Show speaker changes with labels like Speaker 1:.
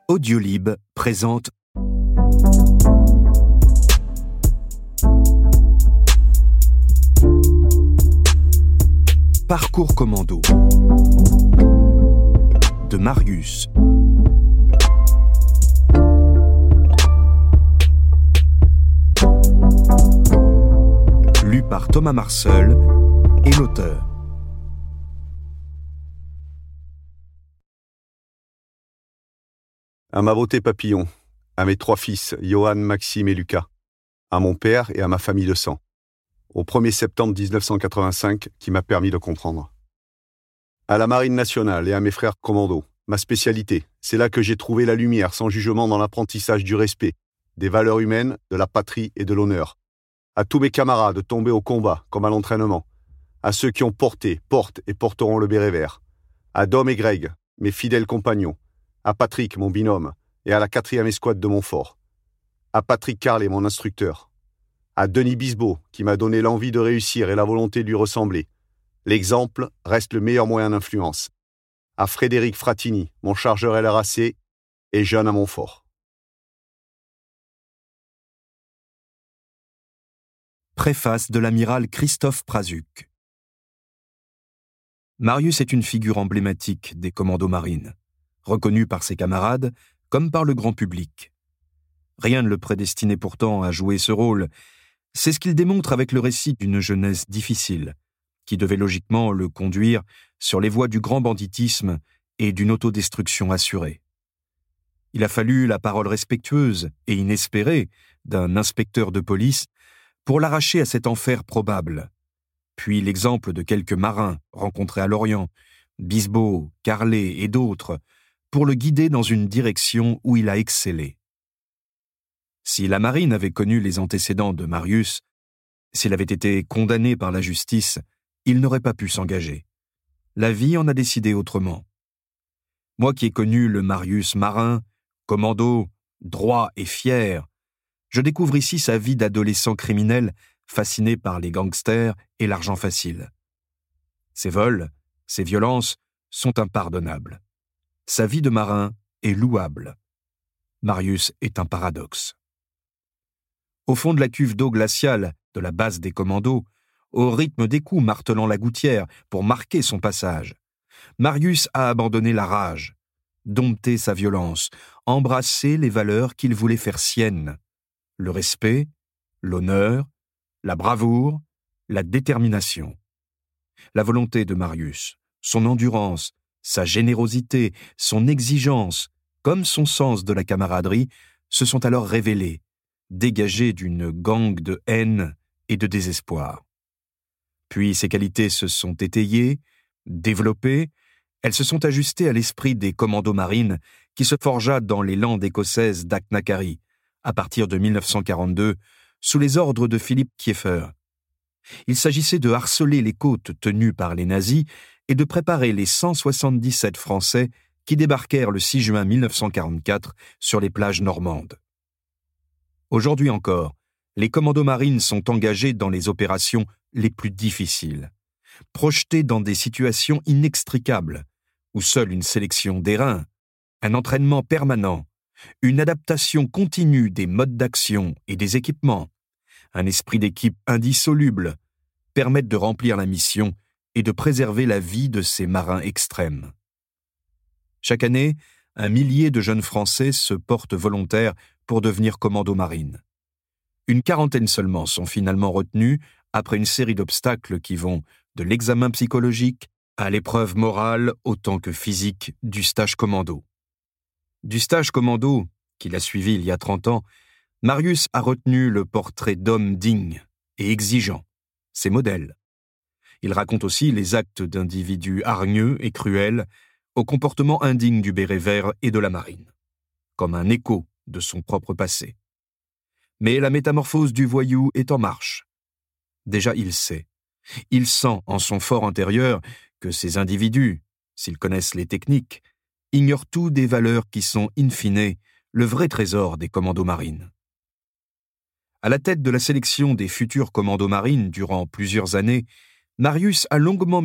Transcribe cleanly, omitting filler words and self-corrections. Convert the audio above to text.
Speaker 1: Audiolib présente Parcours commando de Marius. Lu par Thomas Marseul et l'auteur.
Speaker 2: À ma beauté papillon, à mes 3 fils, Johan, Maxime et Lucas, à mon père et à ma famille de sang, au 1er septembre 1985 qui m'a permis de comprendre. À la Marine nationale et à mes frères commandos, ma spécialité, c'est là que j'ai trouvé la lumière sans jugement dans l'apprentissage du respect, des valeurs humaines, de la patrie et de l'honneur. À tous mes camarades tombés au combat comme à l'entraînement, à ceux qui ont porté, portent et porteront le béret vert, à Dom et Greg, mes fidèles compagnons, à Patrick, mon binôme, et à la 4e escouade de Montfort, à Patrick Carlet, mon instructeur, à Denis Bisbeau, qui m'a donné l'envie de réussir et la volonté de lui ressembler. L'exemple reste le meilleur moyen d'influence. À Frédéric Fratini, mon chargeur LRAC, et jeune à Montfort.
Speaker 1: Préface de l'amiral Christophe Prazuc. Marius est une figure emblématique des commandos marines, reconnu par ses camarades comme par le grand public. Rien ne le prédestinait pourtant à jouer ce rôle. C'est ce qu'il démontre avec le récit d'une jeunesse difficile, qui devait logiquement le conduire sur les voies du grand banditisme et d'une autodestruction assurée. Il a fallu la parole respectueuse et inespérée d'un inspecteur de police pour l'arracher à cet enfer probable, puis l'exemple de quelques marins rencontrés à Lorient, Bisbeau, Carlet et d'autres, pour le guider dans une direction où il a excellé. Si la marine avait connu les antécédents de Marius, s'il avait été condamné par la justice, il n'aurait pas pu s'engager. La vie en a décidé autrement. Moi qui ai connu le Marius marin, commando, droit et fier, je découvre ici sa vie d'adolescent criminel fasciné par les gangsters et l'argent facile. Ses vols, ses violences sont impardonnables. Sa vie de marin est louable. Marius est un paradoxe. Au fond de la cuve d'eau glaciale de la base des commandos, au rythme des coups martelant la gouttière pour marquer son passage, Marius a abandonné la rage, dompté sa violence, embrassé les valeurs qu'il voulait faire siennes, le respect, l'honneur, la bravoure, la détermination. La volonté de Marius, son endurance, sa générosité, son exigence, comme son sens de la camaraderie, se sont alors révélés, dégagés d'une gangue de haine et de désespoir. Puis ces qualités se sont étayées, développées, elles se sont ajustées à l'esprit des commandos marines qui se forgea dans les landes écossaises d'Acknacarry, à partir de 1942, sous les ordres de Philippe Kieffer. Il s'agissait de harceler les côtes tenues par les nazis et de préparer les 177 Français qui débarquèrent le 6 juin 1944 sur les plages normandes. Aujourd'hui encore, les commandos marines sont engagés dans les opérations les plus difficiles, projetés dans des situations inextricables, où seule une sélection des reins, un entraînement permanent, une adaptation continue des modes d'action et des équipements, un esprit d'équipe indissoluble, permettent de remplir la mission et de préserver la vie de ces marins extrêmes. Chaque année, 1 millier de jeunes Français se portent volontaires pour devenir commandos marines. Une 40aine seulement sont finalement retenus après une série d'obstacles qui vont de l'examen psychologique à l'épreuve morale autant que physique du stage commando. Du stage commando, qu'il a suivi il y a 30 ans, Marius a retenu le portrait d'homme digne et exigeant, ses modèles. Il raconte aussi les actes d'individus hargneux et cruels au comportement indigne du béret vert et de la marine, comme un écho de son propre passé. Mais la métamorphose du voyou est en marche. Déjà il sait, il sent en son fort intérieur que ces individus, s'ils connaissent les techniques, ignorent tout des valeurs qui sont, in fine, le vrai trésor des commandos marines. À la tête de la sélection des futurs commandos marines durant plusieurs années, Marius a longuement